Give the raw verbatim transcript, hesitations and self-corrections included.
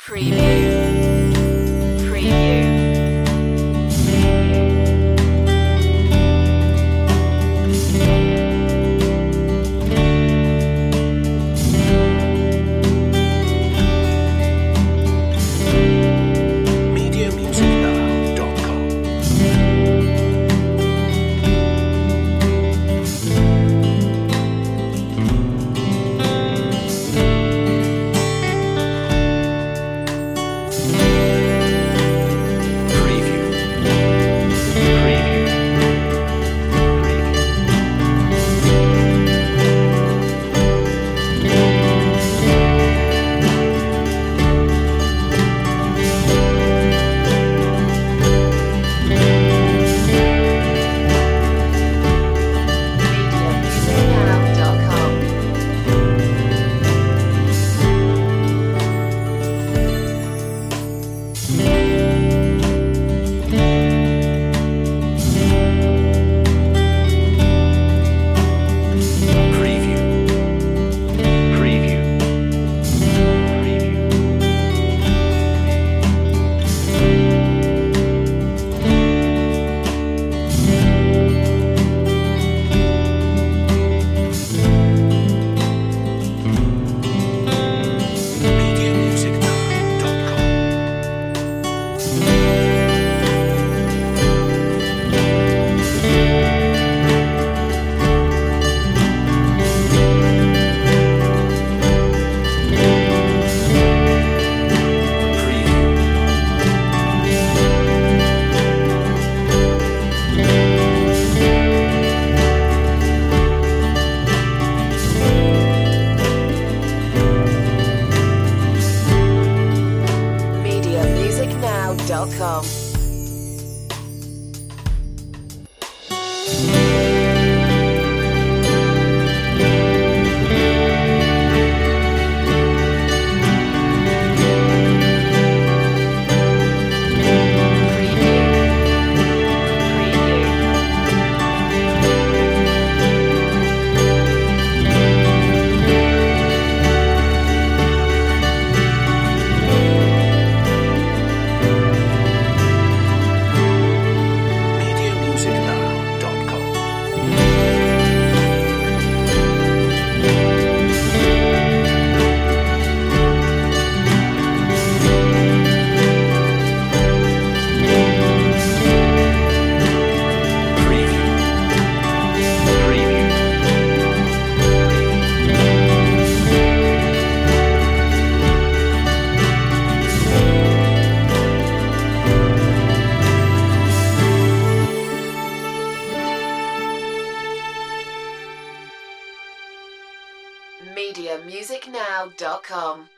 Preview. Preview. media music now dot com. Preview. Preview. media music now dot com. Preview. Preview. Preview. media music now dot com. Preview. media music now dot com. Preview. Preview. media music now dot com. Preview. Preview. media music now dot com.